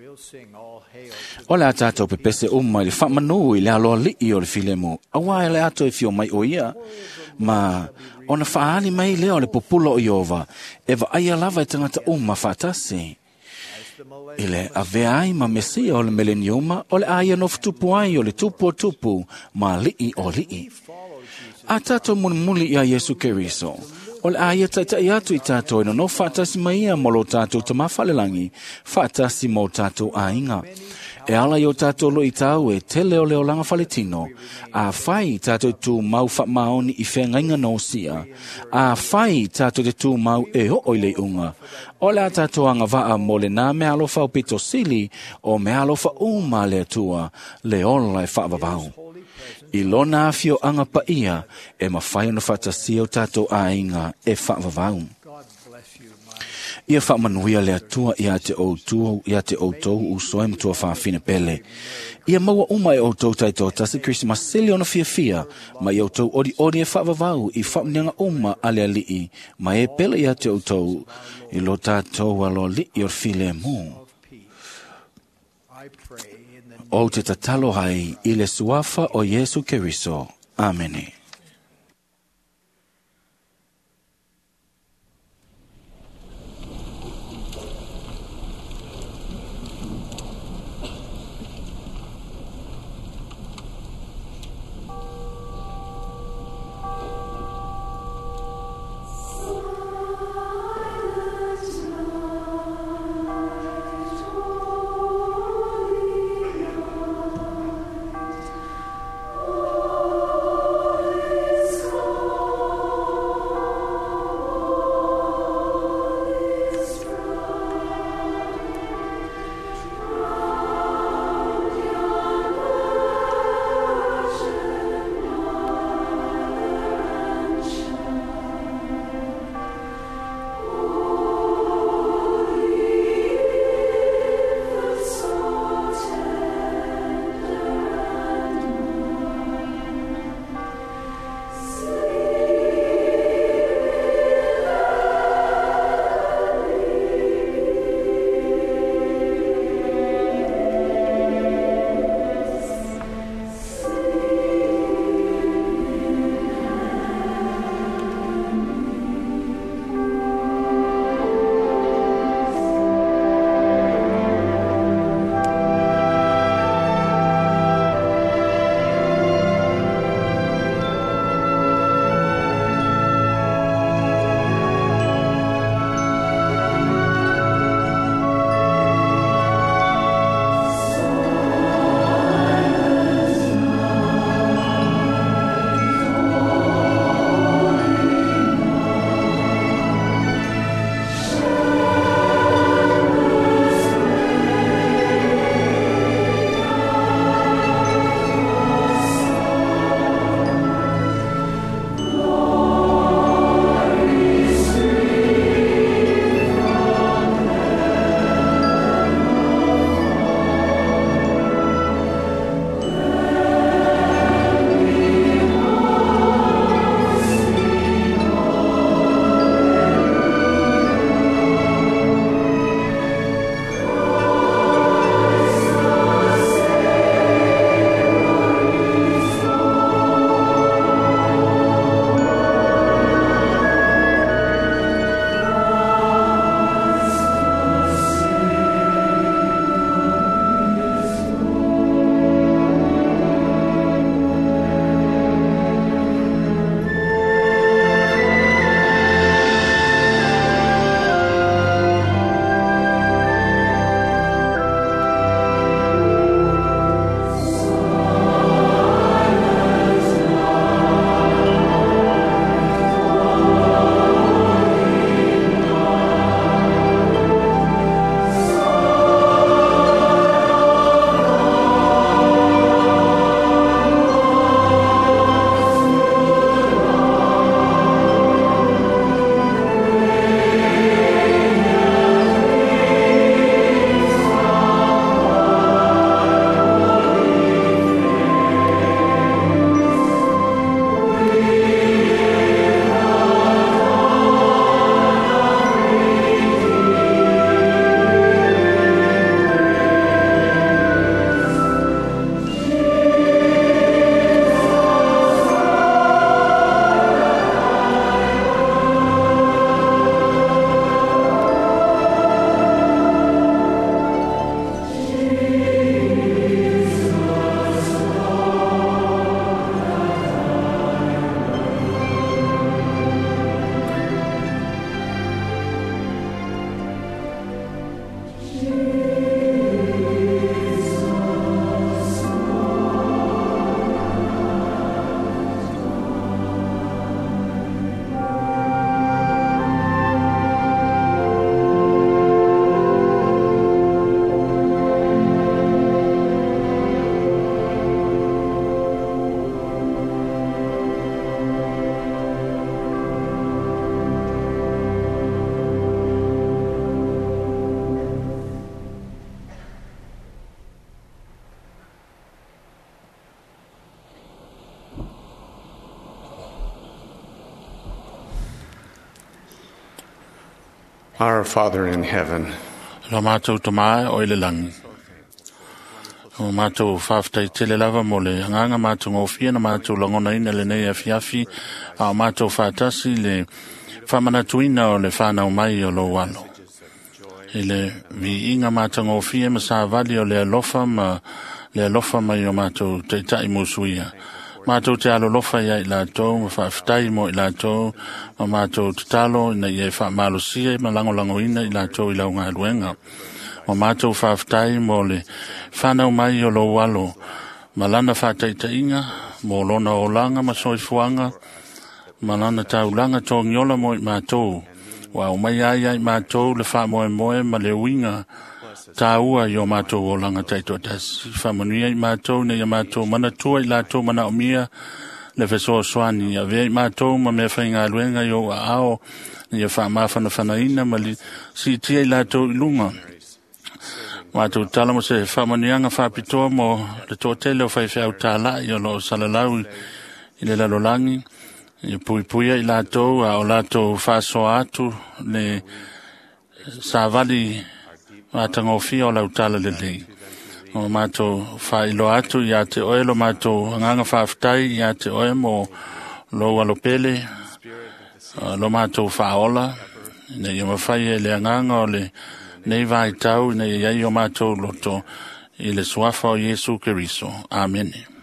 O le atatou pepese uma i le wha manu i le aloa li i o le file mu. Awa e le ato e fio mai o ia. Ma, ona whaali mai leo le populo o Iova. E wa aia lava e tangata uma whaatasi. Ile a veai ma mesia o le mileniuma o le aia no tupu ai o le tupu o tupu ma lii o lii. A tato mun muli ia Yesu Keriso. O le aia taitai atu i tato ino no whaatasi maia mo lo tato tamawhalelangi, whaatasi mo tato ainga. E ala i o tato lo i tau e te leo leo langa whaletino. A whai tato tu mau wha maoni i whengainga no sia. A whai tato te tu mau e ho oile unga. O le a tato anga waa mo le nā me alofa o pito sili o me alofa uma le atua le ola e whaavavau. I lona afio anga pa ia e ma whai no whaatasia o tato a inga e whaavavau. Ia whaamanuia le atua ia te outua, ia te outou usoe mtua whaafine pele. Ia maua uma e outou taito tasi Christmas sili ona fia fia, ma i outou ori ori e whaavavau i whaamnianga uma ale alii, ma e pele ia te outou i lo tātou alo li i or file mu. O te tatalo hai i le suafa o Yesu Keriso. Amene. Oh Our Father in heaven, Lo mātou tamae o ile langi. O mātou whaftai tele lava mo le nganga mātou ngofia na mātou langona ina le nei afiafi a mātou whatasi le whamanatuina o le whanau mai o lo walo. Ile vi inga mātou ngofia ma sa vali o le alofa ma le alofa mai o mātou te tai musuia. Mātou te alo lofa ia i lātou, ma whaftai mo i lātou, ma mātou te talo ina i e whamalosia ma lango lango ina i lātou i launga aluenga. Ma mātou whaftai mo le whanau mai o lo walo, ma lana whataita inga, mo lona o langa ma soifuanga, ma lana taulanga tō ngiola mo i mātou, wa o mai ai ai mātou le wha moe moe ma le winga, tā ua i o mātou o langa taito tasi. Whamanuia i mātou ne i mātou mana tua i lātou mana o mia le wheso swani. A vea i mātou ma mea whainga aluenga i o a ao ni a wha mawhana whanaina ma li si tia i lātou i lunga. Mātou tala mo se whamanianga whapitoa mo le tō tele o whaiwhau tāla i o lo salalau i le lalolangi. I pui puia i lātou a o lātou whasoa atu le sāvali Mātango fia o lau tala le lei. O mātou whailo atu i a te oe lo mātou nganga whaftai i a te oe mo lo walopele, lo mātou whaola, nei o mawhai e le nganga o le nei vai tau, nei iai o mātou loto i le suafa o Jesu Keriso. Amen.